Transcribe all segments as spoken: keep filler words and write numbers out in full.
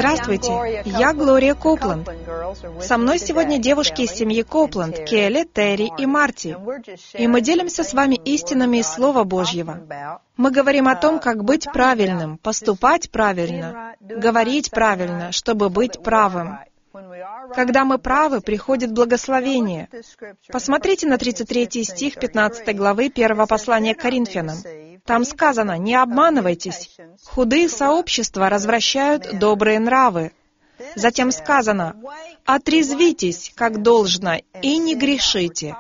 Здравствуйте, я Глория Копланд. Со мной сегодня девушки из семьи Копланд, Келли, Терри и Марти. И мы делимся с вами истинами из Слова Божьего. Мы говорим о том, как быть правильным, поступать правильно, говорить правильно, чтобы быть правым. Когда мы правы, приходит благословение. Посмотрите на тридцать третий стих пятнадцатой главы первого послания к Коринфянам. Там сказано: «Не обманывайтесь, худые сообщества развращают добрые нравы». Затем сказано: «Отрезвитесь, как должно, и не грешите».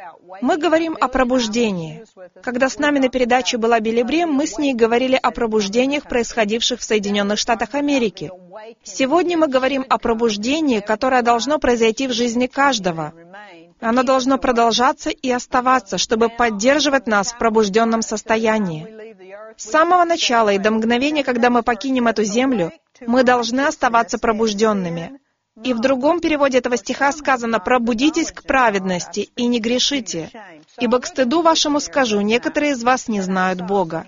Мы говорим о пробуждении. Когда с нами на передаче была Билли Брем, мы с ней говорили о пробуждениях, происходивших в Соединенных Штатах Америки. Сегодня мы говорим о пробуждении, которое должно произойти в жизни каждого. Оно должно продолжаться и оставаться, чтобы поддерживать нас в пробужденном состоянии. С самого начала и до мгновения, когда мы покинем эту землю, мы должны оставаться пробужденными. И в другом переводе этого стиха сказано: «Пробудитесь к праведности и не грешите, ибо к стыду вашему скажу, некоторые из вас не знают Бога».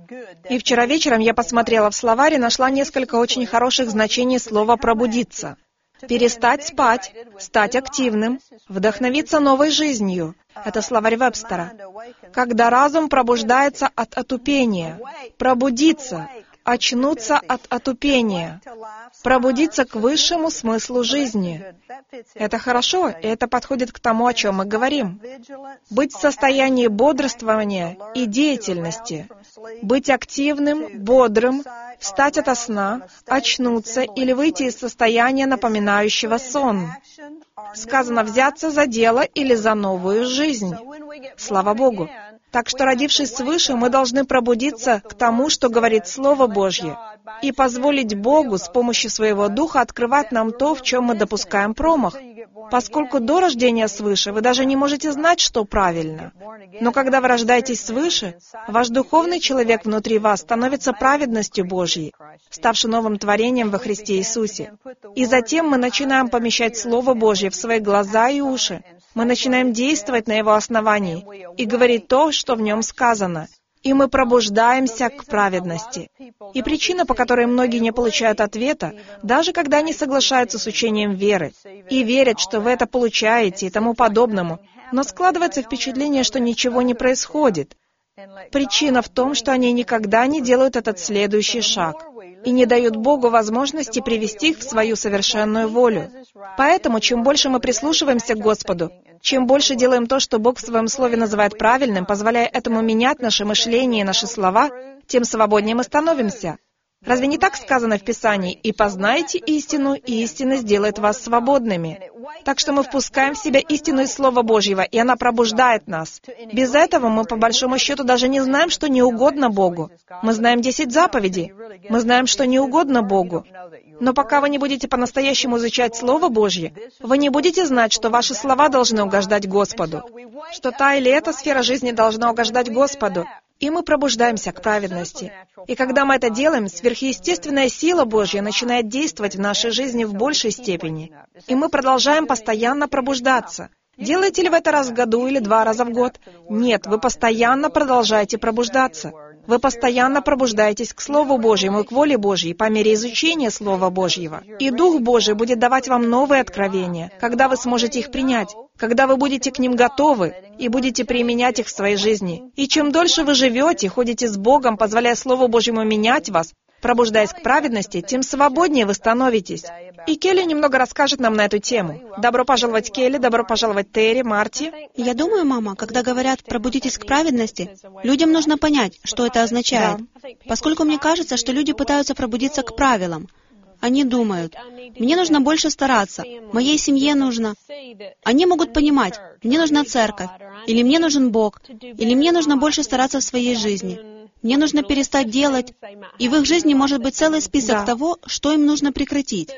И вчера вечером я посмотрела в словарь и нашла несколько очень хороших значений слова «пробудиться». Перестать спать, стать активным, вдохновиться новой жизнью. Это словарь Вебстера. Когда разум пробуждается от отупения. Пробудиться, очнуться от отупения. Пробудиться к высшему смыслу жизни. Это хорошо, и это подходит к тому, о чем мы говорим. Быть в состоянии бодрствования и деятельности. Быть активным, бодрым, встать ото сна, очнуться или выйти из состояния, напоминающего сон. Сказано: взяться за дело или за новую жизнь. Слава Богу! Так что, родившись свыше, мы должны пробудиться к тому, что говорит Слово Божье, и позволить Богу с помощью Своего Духа открывать нам то, в чем мы допускаем промах. Поскольку до рождения свыше вы даже не можете знать, что правильно. Но когда вы рождаетесь свыше, ваш духовный человек внутри вас становится праведностью Божьей, ставший новым творением во Христе Иисусе. И затем мы начинаем помещать Слово Божье в свои глаза и уши. Мы начинаем действовать на его основании и говорить то, что в нем сказано. И мы пробуждаемся к праведности. И причина, по которой многие не получают ответа, даже когда они соглашаются с учением веры, и верят, что вы это получаете и тому подобному, но складывается впечатление, что ничего не происходит. Причина в том, что они никогда не делают этот следующий шаг и не дают Богу возможности привести их в свою совершенную волю. Поэтому, чем больше мы прислушиваемся к Господу, чем больше делаем то, что Бог в Своем Слове называет правильным, позволяя этому менять наше мышление и наши слова, тем свободнее мы становимся. Разве не так сказано в Писании: «И познаете истину, и истина сделает вас свободными». Так что мы впускаем в себя истину из Слова Божьего, и она пробуждает нас. Без этого мы, по большому счету, даже не знаем, что не угодно Богу. Мы знаем десять заповедей. Мы знаем, что не угодно Богу. Но пока вы не будете по-настоящему изучать Слово Божье, вы не будете знать, что ваши слова должны угождать Господу, что та или эта сфера жизни должна угождать Господу. И мы пробуждаемся к праведности. И когда мы это делаем, сверхъестественная сила Божья начинает действовать в нашей жизни в большей степени. И мы продолжаем постоянно пробуждаться. Делаете ли вы это раз в году или два раза в год? Нет, вы постоянно продолжаете пробуждаться. Вы постоянно пробуждаетесь к Слову Божьему и к воле Божьей по мере изучения Слова Божьего. И Дух Божий будет давать вам новые откровения, когда вы сможете их принять, когда вы будете к ним готовы и будете применять их в своей жизни. И чем дольше вы живете, ходите с Богом, позволяя Слову Божьему менять вас, пробуждаясь к праведности, тем свободнее вы становитесь. И Келли немного расскажет нам на эту тему. Добро пожаловать, Келли, добро пожаловать, Терри, Марти. Я думаю, мама, когда говорят «пробудитесь к праведности», людям нужно понять, что это означает. Да. Поскольку мне кажется, что люди пытаются пробудиться к правилам. Они думают: «Мне нужно больше стараться, моей семье нужно». Они могут понимать: «Мне нужна церковь», или «Мне нужен Бог», или «Мне нужно больше стараться в своей жизни». Мне нужно перестать делать, и в их жизни может быть целый список да. того, что им нужно прекратить.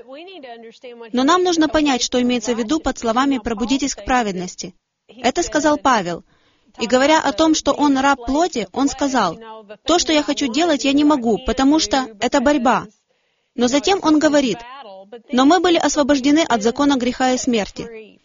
Но нам нужно понять, что имеется в виду под словами «пробудитесь к праведности». Это сказал Павел. И говоря о том, что он раб плоти, он сказал: «То, что я хочу делать, я не могу, потому что это борьба». Но затем он говорит: «Но мы были освобождены от закона греха и смерти».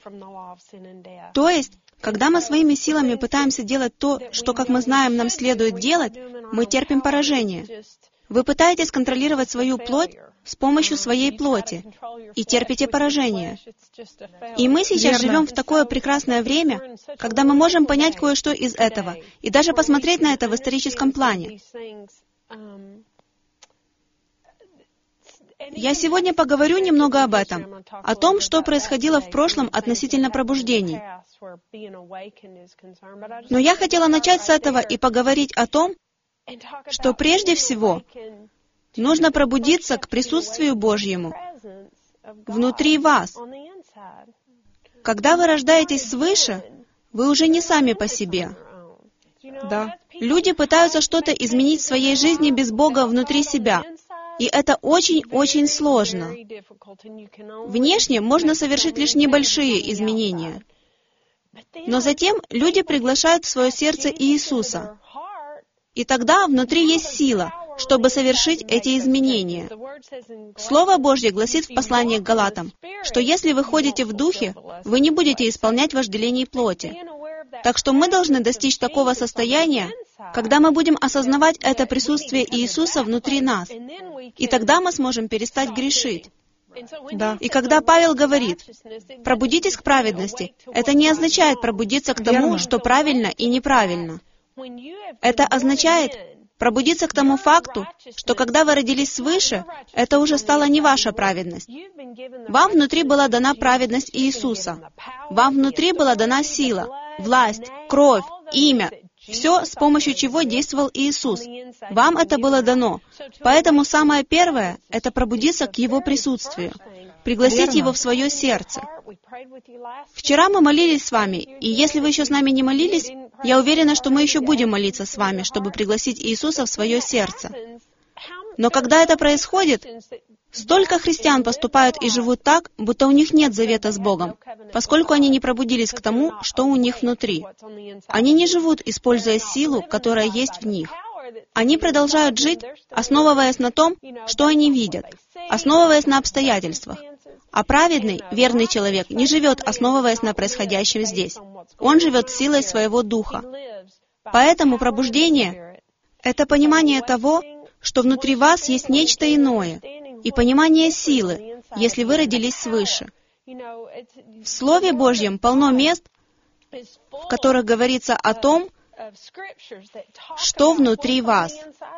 То есть, когда мы своими силами пытаемся делать то, что, как мы знаем, нам следует делать, мы терпим поражение. Вы пытаетесь контролировать свою плоть с помощью своей плоти и терпите поражение. И мы сейчас Верно. живем в такое прекрасное время, когда мы можем понять кое-что из этого и даже посмотреть на это в историческом плане. Я сегодня поговорю немного об этом, о том, что происходило в прошлом относительно пробуждений. Но я хотела начать с этого и поговорить о том, что прежде всего нужно пробудиться к присутствию Божьему внутри вас. Когда вы рождаетесь свыше, вы уже не сами по себе. Да. Люди пытаются что-то изменить в своей жизни без Бога внутри себя. И это очень-очень сложно. Внешне можно совершить лишь небольшие изменения. Но затем люди приглашают в свое сердце Иисуса. И тогда внутри есть сила, чтобы совершить эти изменения. Слово Божье гласит в послании к Галатам, что если вы ходите в Духе, вы не будете исполнять вожделений плоти. Так что мы должны достичь такого состояния, когда мы будем осознавать это присутствие Иисуса внутри нас. И тогда мы сможем перестать грешить. Да. И когда Павел говорит, «Пробудитесь к праведности», это не означает пробудиться к тому, Верно. что правильно и неправильно. Это означает пробудиться к тому факту, что когда вы родились свыше, это уже стала не ваша праведность. Вам внутри была дана праведность Иисуса. Вам внутри была дана сила, власть, кровь, имя, все, с помощью чего действовал Иисус. Вам это было дано. Поэтому самое первое — это пробудиться к Его присутствию, пригласить Верно. Его в свое сердце. Вчера мы молились с вами, и если вы еще с нами не молились, я уверена, что мы еще будем молиться с вами, чтобы пригласить Иисуса в свое сердце. Но когда это происходит, столько христиан поступают и живут так, будто у них нет завета с Богом, поскольку они не пробудились к тому, что у них внутри. Они не живут, используя силу, которая есть в них. Они продолжают жить, основываясь на том, что они видят, основываясь на обстоятельствах. А праведный, верный человек не живет, основываясь на происходящем здесь. Он живет силой своего духа. Поэтому пробуждение — это понимание того, что внутри вас есть нечто иное, и понимание силы, если вы родились свыше. В Слове Божьем полно мест, в которых говорится о том, что внутри вас.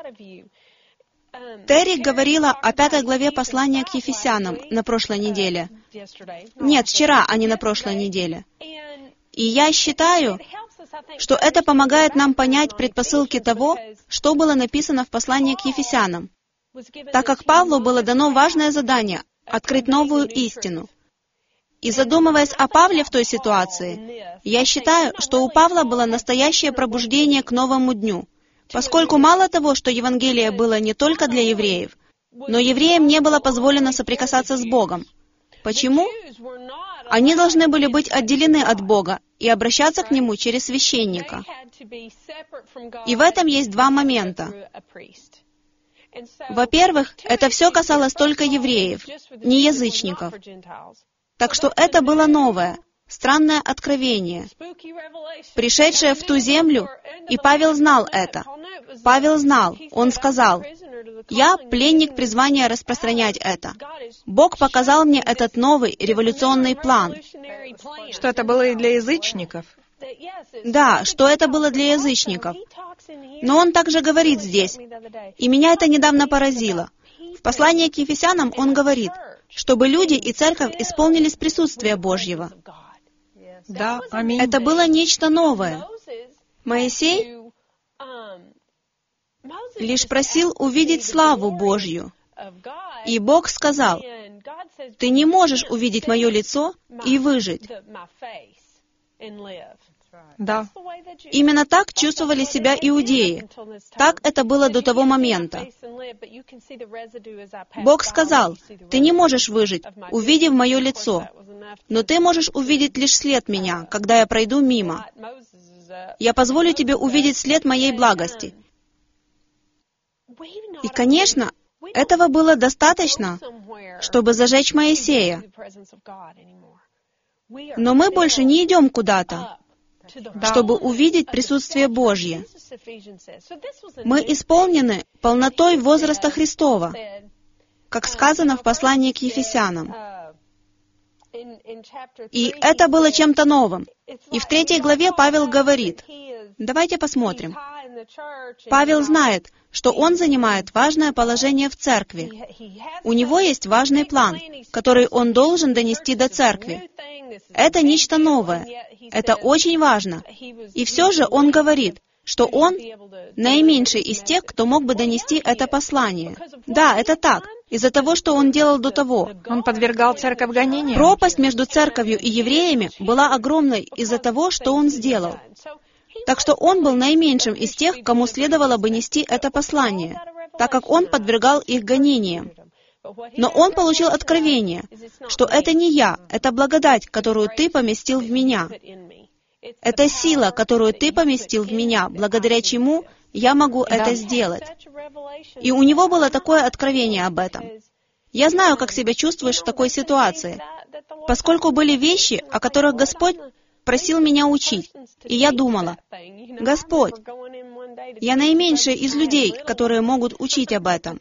Терри говорила о пятой главе послания к Ефесянам на прошлой неделе. Нет, вчера, а не на прошлой неделе. И я считаю, что это помогает нам понять предпосылки того, что было написано в послании к Ефесянам, так как Павлу было дано важное задание — открыть новую истину. И задумываясь о Павле в той ситуации, я считаю, что у Павла было настоящее пробуждение к новому дню, поскольку мало того, что Евангелие было не только для евреев, но евреям не было позволено соприкасаться с Богом. Почему? Они должны были быть отделены от Бога и обращаться к Нему через священника. И в этом есть два момента. Во-первых, это все касалось только евреев, не язычников. Так что это было новое, странное откровение, пришедшее в ту землю, и Павел знал это. Павел знал, он сказал, «Я пленник призвания распространять это. Бог показал мне этот новый революционный план». Что это было и для язычников. Да, что это было для язычников. Но он также говорит здесь, и меня это недавно поразило. В послании к Ефесянам он говорит, чтобы люди и церковь исполнились присутствия Божьего. Да, аминь. Это было нечто новое. Моисей лишь просил увидеть славу Божью. И Бог сказал, «Ты не можешь увидеть мое лицо и выжить». Да. Именно так чувствовали себя иудеи. Так это было до того момента. Бог сказал, «Ты не можешь выжить, увидев мое лицо, но ты можешь увидеть лишь след меня, когда я пройду мимо. Я позволю тебе увидеть след моей благости». И, конечно, этого было достаточно, чтобы зажечь Моисея. Но мы больше не идем куда-то. Да. чтобы увидеть присутствие Божье. Мы исполнены полнотой возраста Христова, как сказано в послании к Ефесянам. И это было чем-то новым. И в третьей главе Павел говорит, давайте посмотрим. Павел знает, что он занимает важное положение в церкви. У него есть важный план, который он должен донести до церкви. Это нечто новое. Это очень важно. И все же он говорит, что он наименьший из тех, кто мог бы донести это послание. Да, это так. Из-за того, что он делал до того. Он подвергал церковь гонениям. Пропасть между церковью и евреями была огромной из-за того, что он сделал. Так что он был наименьшим из тех, кому следовало бы нести это послание, так как он подвергал их гонениям. Но он получил откровение, что это не я, это благодать, которую ты поместил в меня. Это сила, которую ты поместил в меня, благодаря чему я могу это сделать. И у него было такое откровение об этом. Я знаю, как себя чувствуешь в такой ситуации, поскольку были вещи, о которых Господь просил меня учить. И я думала, Господь, я наименьшая из людей, которые могут учить об этом.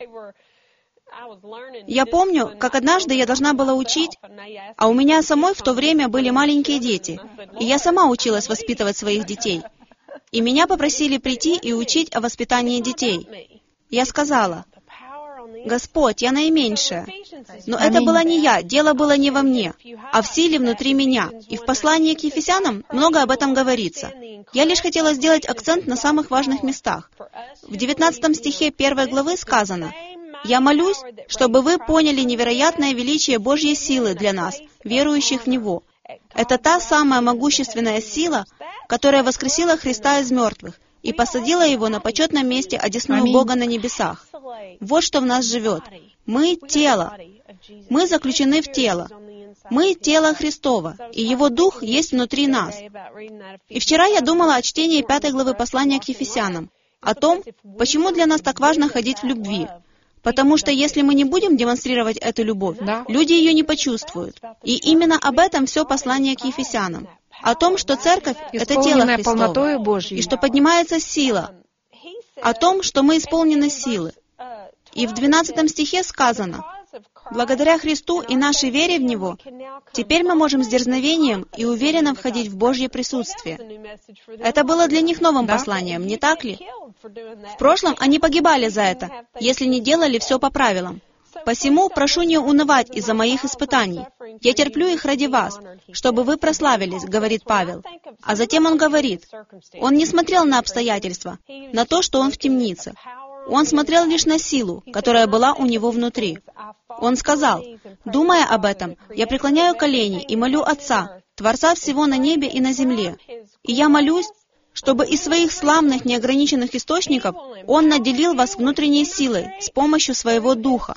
Я помню, как однажды я должна была учить, а у меня самой в то время были маленькие дети, и я сама училась воспитывать своих детей. И меня попросили прийти и учить о воспитании детей. Я сказала, Господь, я наименьшая. Но это была не я, дело было не во мне, а в силе внутри меня. И в послании к Ефесянам много об этом говорится. Я лишь хотела сделать акцент на самых важных местах. В девятнадцатом стихе первой главы сказано, «Я молюсь, чтобы вы поняли невероятное величие Божьей силы для нас, верующих в Него». Это та самая могущественная сила, которая воскресила Христа из мертвых и посадила Его на почетном месте, одесную Бога на небесах. Вот что в нас живет. Мы — тело. Мы заключены в тело. Мы — тело Христово, и Его Дух есть внутри нас. И вчера я думала о чтении пятой главы послания к Ефесянам, о том, почему для нас так важно ходить в любви. Потому что если мы не будем демонстрировать эту любовь, Да. люди ее не почувствуют. И именно об этом все послание к Ефесянам. О том, что церковь — это тело Исполненное Христово, полнотою Божьей. и что поднимается сила. О том, что мы исполнены силы. И в двенадцатом стихе сказано, «Благодаря Христу и нашей вере в Него, теперь мы можем с дерзновением и уверенно входить в Божье присутствие». Это было для них новым Да. посланием, не так ли? В прошлом они погибали за это, если не делали все по правилам. «Посему прошу не унывать из-за моих испытаний. Я терплю их ради вас, чтобы вы прославились», — говорит Павел. А затем он говорит, он не смотрел на обстоятельства, на то, что он в темнице. Он смотрел лишь на силу, которая была у него внутри. Он сказал, «Думая об этом, я преклоняю колени и молю Отца, Творца всего на небе и на земле. И я молюсь, чтобы из своих славных неограниченных источников Он наделил вас внутренней силой с помощью Своего Духа.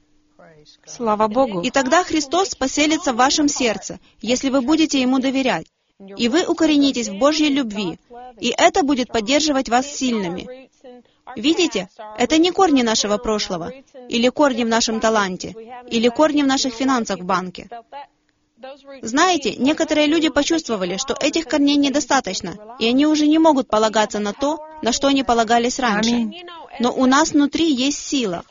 Слава Богу. И тогда Христос поселится в вашем сердце, если вы будете Ему доверять. И вы укоренитесь в Божьей любви, и это будет поддерживать вас сильными». Видите, это не корни нашего прошлого, или корни в нашем таланте, или корни в наших финансах в банке. Знаете, некоторые люди почувствовали, что этих корней недостаточно, и они уже не могут полагаться на то, на что они полагались раньше. Аминь. Но у нас внутри есть сила.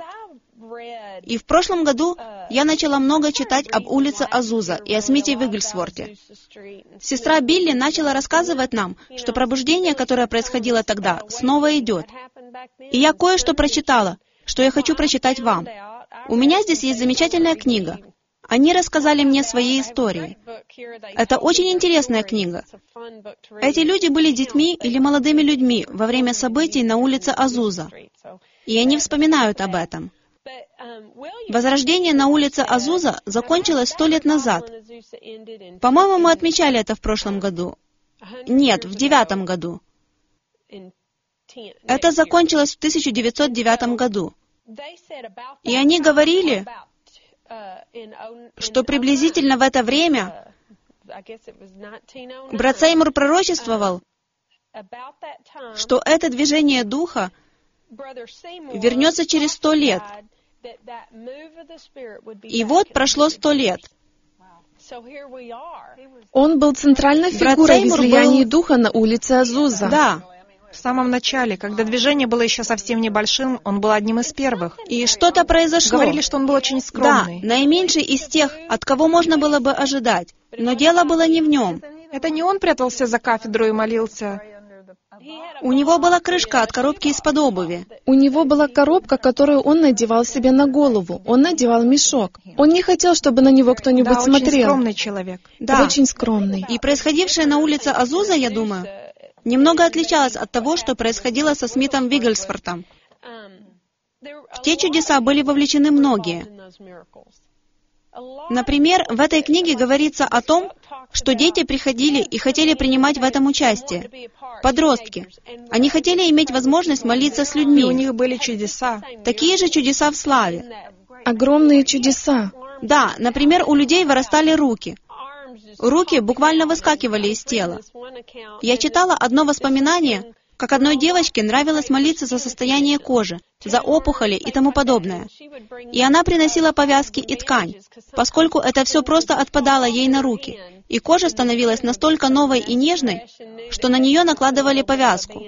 И в прошлом году я начала много читать об улице Азуза и о Смите Вигглсворте. Сестра Билли начала рассказывать нам, что пробуждение, которое происходило тогда, снова идет. И я кое-что прочитала, что я хочу прочитать вам. У меня здесь есть замечательная книга. Они рассказали мне свои истории. Это очень интересная книга. Эти люди были детьми или молодыми людьми во время событий на улице Азуза. И они вспоминают об этом. Возрождение на улице Азуза закончилось сто лет назад. По-моему, мы отмечали это в прошлом году. Нет, в девятом году. Это закончилось в тысяча девятьсот девятом году. И они говорили, что приблизительно в это время брат Сеймур пророчествовал, что это движение Духа вернется через сто лет. И вот прошло сто лет. Он был центральной Брат фигурой в Сеймур излиянии был- духа на улице Азуза. Да. В самом начале, когда движение было еще совсем небольшим, он был одним из первых. И что-то произошло. Говорили, что он был очень Да, скромный. наименьший из тех, от кого можно было бы ожидать. Но дело было не в нем. Это не он прятался за кафедру и молился. У него была крышка от коробки из-под обуви. У него была коробка, которую он надевал себе на голову. Он надевал мешок. Он не хотел, чтобы на него кто-нибудь Да, очень смотрел. скромный человек. Да. Очень скромный. И происходившее на улице Азуза, я думаю, немного отличалось от того, что происходило со Смитом Виггельсвортом. В те чудеса были вовлечены многие. Например, в этой книге говорится о том, что дети приходили и хотели принимать в этом участие. Подростки. Они хотели иметь возможность молиться с И у людьми. них были чудеса. Такие же чудеса в славе. Огромные чудеса. Да, например, у людей вырастали руки. Руки буквально выскакивали из тела. Я читала одно воспоминание, как одной девочке нравилось молиться за состояние кожи, за опухоли и тому подобное. И она приносила повязки и ткань, поскольку это все просто отпадало ей на руки, и кожа становилась настолько новой и нежной, что на нее накладывали повязку.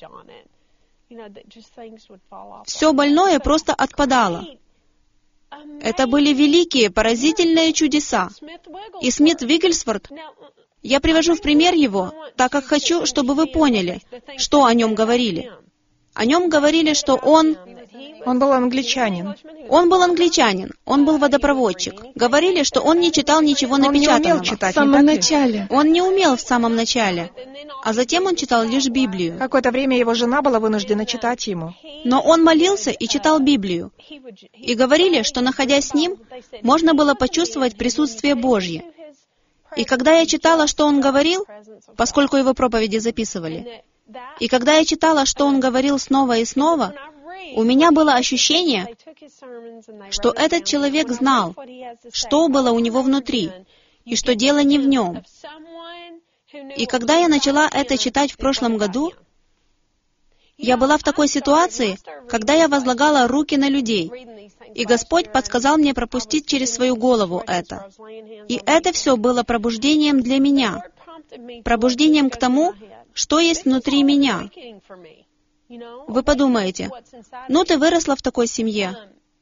Все больное просто отпадало. Это были великие, поразительные чудеса. И Смит Виггельсворт, я привожу в пример его, так как хочу, чтобы вы поняли, что о нем говорили. О нем говорили, что он... Он был англичанин. Он был англичанин, он был водопроводчик. Говорили, что он не читал ничего Он не напечатанного. умел В читать, не самом так ли? начале. Он не умел в самом начале, а затем он читал лишь Библию. Какое-то время его жена была вынуждена читать ему. Но он молился и читал Библию. И говорили, что, находясь с ним, можно было почувствовать присутствие Божье. И когда я читала, что он говорил, поскольку его проповеди записывали, и когда я читала, что он говорил снова и снова, у меня было ощущение, что этот человек знал, что было у него внутри, и что дело не в нем. И когда я начала это читать в прошлом году, я была в такой ситуации, когда я возлагала руки на людей, и Господь подсказал мне пропустить через свою голову это. И это все было пробуждением для меня, пробуждением к тому, что есть внутри меня. Вы подумаете, ну ты выросла в такой семье.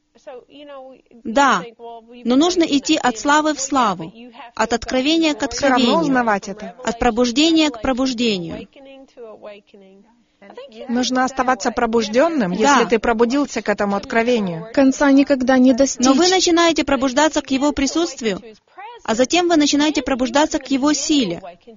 Да, но нужно идти от славы в славу, от откровения к Все равно откровению, узнавать это. от пробуждения к пробуждению. Нужно оставаться пробужденным, Да. если ты пробудился к этому откровению. Конца никогда не достичь. Но вы начинаете пробуждаться к Его присутствию, а затем вы начинаете пробуждаться к Его силе.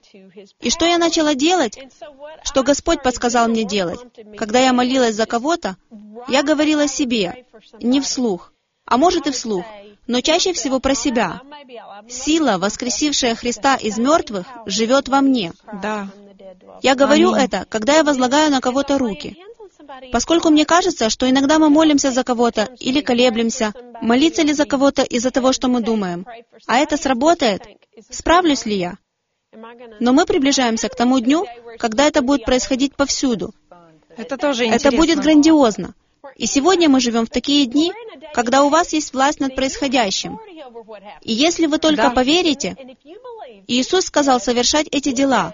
И что я начала делать? Что Господь подсказал мне делать? Когда я молилась за кого-то, я говорила себе, не вслух, а может и вслух, но чаще всего про себя. Сила, воскресившая Христа из мертвых, живет во мне. Да. Я говорю Аминь. это, когда я возлагаю на кого-то руки. Поскольку мне кажется, что иногда мы молимся за кого-то или колеблемся, молиться ли за кого-то из-за того, что мы думаем. А это сработает? Справлюсь ли я? Но мы приближаемся к тому дню, когда это будет происходить повсюду. Это тоже интересно. Это будет грандиозно. И сегодня мы живем в такие дни, когда у вас есть власть над происходящим. И если вы только Да. поверите, Иисус сказал совершать эти дела,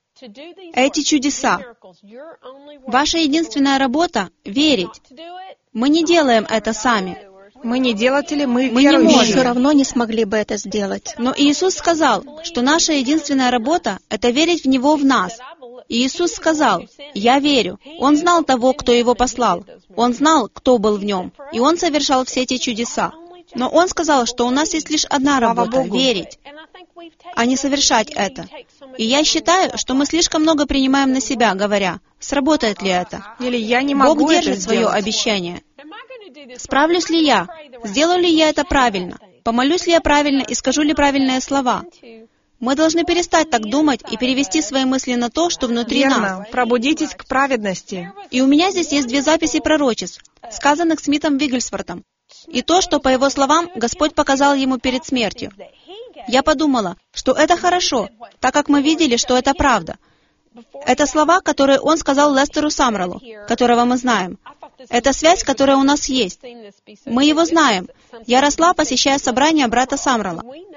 эти чудеса. Ваша единственная работа — верить. Мы не делаем это сами. Мы не делатели, мы Мы не верующие. можем. Мы все равно не смогли бы это сделать. Но Иисус сказал, что наша единственная работа — это верить в Него в нас. И Иисус сказал, «Я верю». Он знал того, кто Его послал. Он знал, кто был в Нем. И Он совершал все эти чудеса. Но Он сказал, что у нас есть лишь одна Слава работа — Богу. верить, а не совершать это. И я считаю, что мы слишком много принимаем на себя, говоря, сработает ли это. Или я не могу Бог это держит свое сделать. обещание. Справлюсь ли я? Сделаю ли я это правильно? Помолюсь ли я правильно и скажу ли правильные слова? Мы должны перестать так думать и перевести свои мысли на то, что внутри нас. Верно. Пробудитесь к праведности. И у меня здесь есть две записи пророчеств, сказанных Смитом Виггельсвортом. И то, что, по его словам, Господь показал ему перед смертью. Я подумала, что это хорошо, так как мы видели, что это правда. Это слова, которые он сказал Лестеру Самреллу, которого мы знаем. Это связь, которая у нас есть. Мы его знаем. Я росла, посещая собрания брата Самрелла.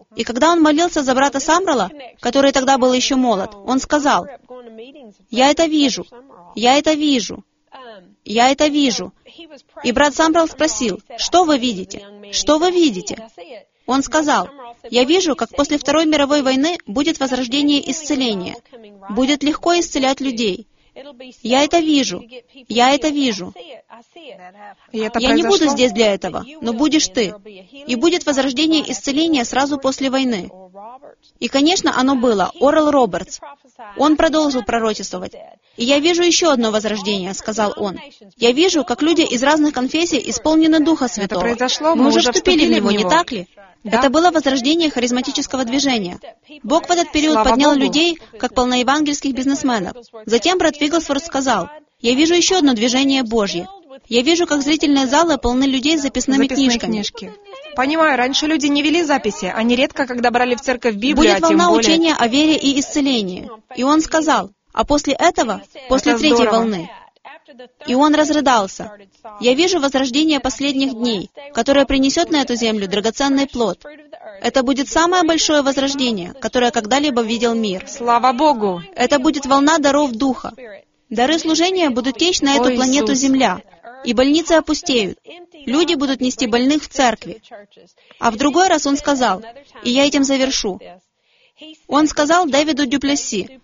И когда он молился за брата Самрала, который тогда был еще молод, он сказал: «Я это вижу, я это вижу, я это вижу». И брат Самрал спросил: «Что вы видите? Что вы видите?» Он сказал: «Я вижу, как после Второй мировой войны будет возрождение исцеления. Будет легко исцелять людей. Я это вижу. Я это вижу. И это Я не буду произошло? здесь для этого, но будешь ты. И будет возрождение исцеления сразу после войны». И, конечно, оно было. Орал Робертс. Он продолжил пророчествовать. «И я вижу еще одно возрождение», — сказал он. «Я вижу, как люди из разных конфессий исполнены Духа Святого. произошло, Мы мы уже уже вступили в вступили него, в не него. так ли?» Да. Это было возрождение харизматического движения. Бог в этот период Слава поднял Богу. людей, как полноевангельских бизнесменов. Затем брат Вигглсворт сказал: «Я вижу еще одно движение Божье. Я вижу, как зрительные залы полны людей с записными Записные книжками. книжки. Понимаю, раньше люди не вели записи, они редко, когда брали в церковь Библию, Будет а тем волна более... учения о вере и исцелении». И он сказал: «А после этого, после Это третьей здорово. волны». И он разрыдался. «Я вижу возрождение последних дней, которое принесет на эту землю драгоценный плод. Это будет самое большое возрождение, которое когда-либо видел мир. Слава Богу! Это будет волна даров Духа. Дары служения будут течь на эту О, планету Иисус. Земля, и больницы опустеют. Люди будут нести больных в церкви». А в другой раз он сказал, и я этим завершу, он сказал Дэвиду Дюплесси: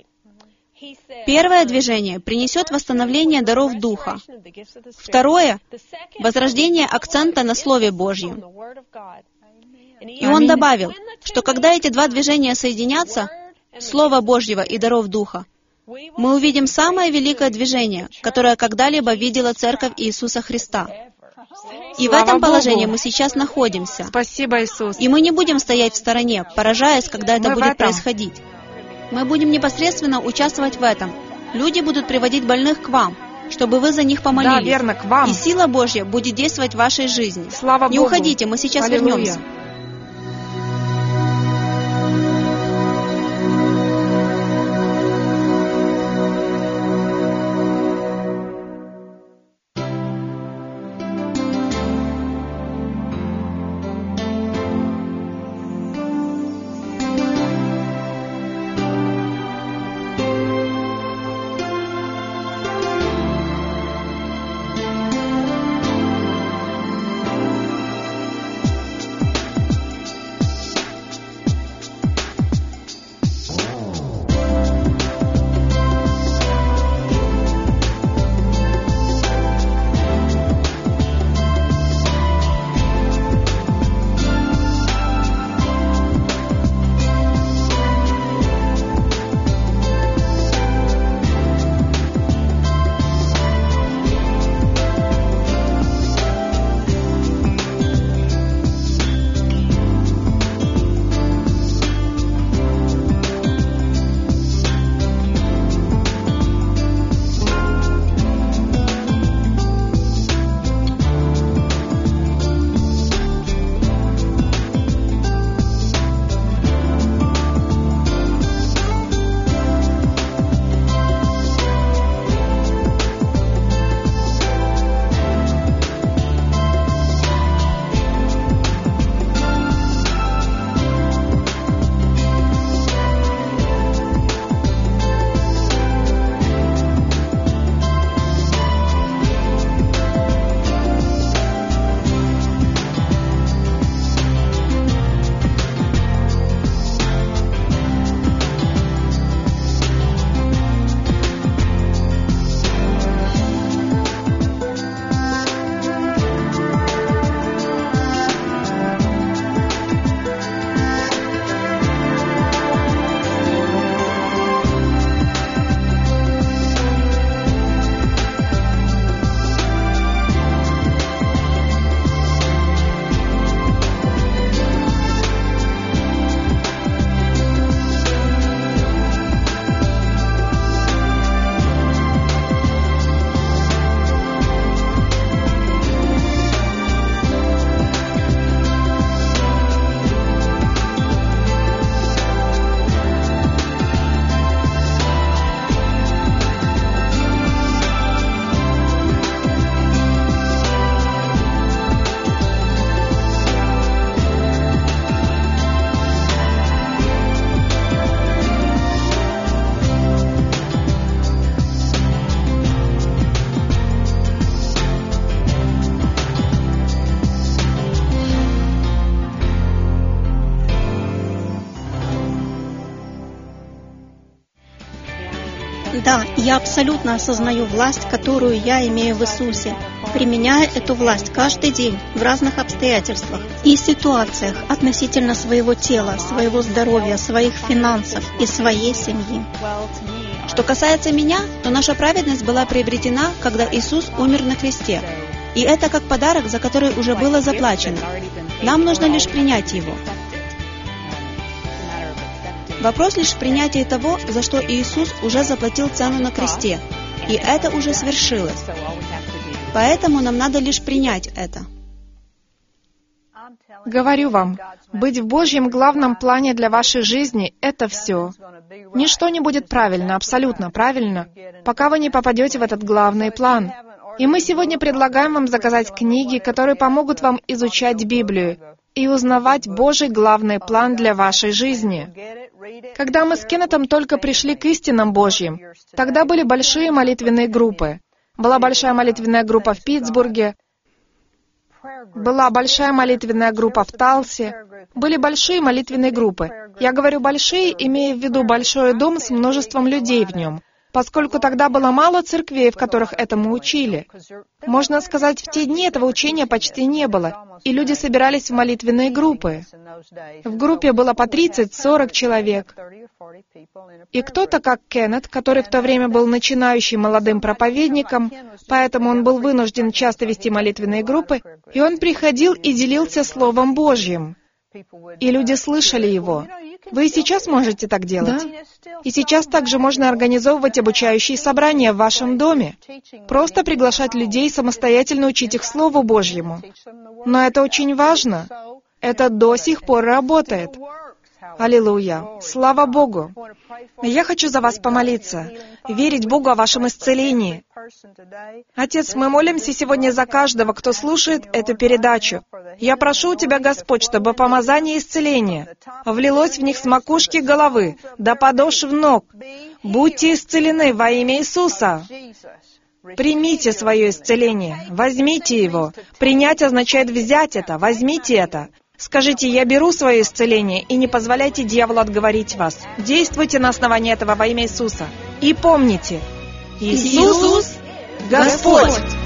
«Первое движение принесет восстановление даров Духа. Второе — возрождение акцента на Слове Божьем». И он Аминь. добавил, что когда эти два движения соединятся, Слова Божьего и даров Духа, мы увидим самое великое движение, которое когда-либо видела Церковь Иисуса Христа. И в Слава этом положении Богу. мы сейчас находимся. Спасибо, Иисус. И мы не будем стоять в стороне, поражаясь, когда это Мы в будет этом. происходить. Мы будем непосредственно участвовать в этом. Люди будут приводить больных к вам, чтобы вы за них помолились. Да, верно, к вам. И сила Божья будет действовать в вашей жизни. Слава Не Богу. уходите, мы сейчас Аллилуйя. вернемся. Да, я абсолютно осознаю власть, которую я имею в Иисусе, применяя эту власть каждый день в разных обстоятельствах и ситуациях относительно своего тела, своего здоровья, своих финансов и своей семьи. Что касается меня, то наша праведность была приобретена, когда Иисус умер на кресте. И это как подарок, за который уже было заплачено. Нам нужно лишь принять его. Вопрос лишь в принятии того, за что Иисус уже заплатил цену на кресте. И это уже свершилось. Поэтому нам надо лишь принять это. Говорю вам, быть в Божьем главном плане для вашей жизни — это все. Ничто не будет правильно, абсолютно правильно, пока вы не попадете в этот главный план. И мы сегодня предлагаем вам заказать книги, которые помогут вам изучать Библию и узнавать Божий главный план для вашей жизни. Когда мы с Кеннетом только пришли к истинам Божьим, тогда были большие молитвенные группы. Была большая молитвенная группа в Питтсбурге, была большая молитвенная группа в Талсе, были большие молитвенные группы. Я говорю «большие», имея в виду большой дом с множеством людей в нем, поскольку тогда было мало церквей, в которых этому учили. Можно сказать, в те дни этого учения почти не было, и люди собирались в молитвенные группы. В группе было по тридцать-сорок человек. И кто-то, как Кеннет, который в то время был начинающим молодым проповедником, поэтому он был вынужден часто вести молитвенные группы, и он приходил и делился Словом Божьим. И люди слышали его. Вы и сейчас можете так делать. Да. И сейчас также можно организовывать обучающие собрания в вашем доме. Просто приглашать людей самостоятельно учить их Слову Божьему. Но это очень важно. Это до сих пор работает. Аллилуйя! Слава Богу! Я хочу за вас помолиться, верить Богу о вашем исцелении. Отец, мы молимся сегодня за каждого, кто слушает эту передачу. Я прошу у Тебя, Господь, чтобы помазание исцеления влилось в них с макушки головы до подошв ног. Будьте исцелены во имя Иисуса. Примите свое исцеление, возьмите его. Принять означает взять это, возьмите это. Скажите, я беру свое исцеление, и не позволяйте дьяволу отговорить вас. Действуйте на основании этого во имя Иисуса. И помните, Иисус — Господь!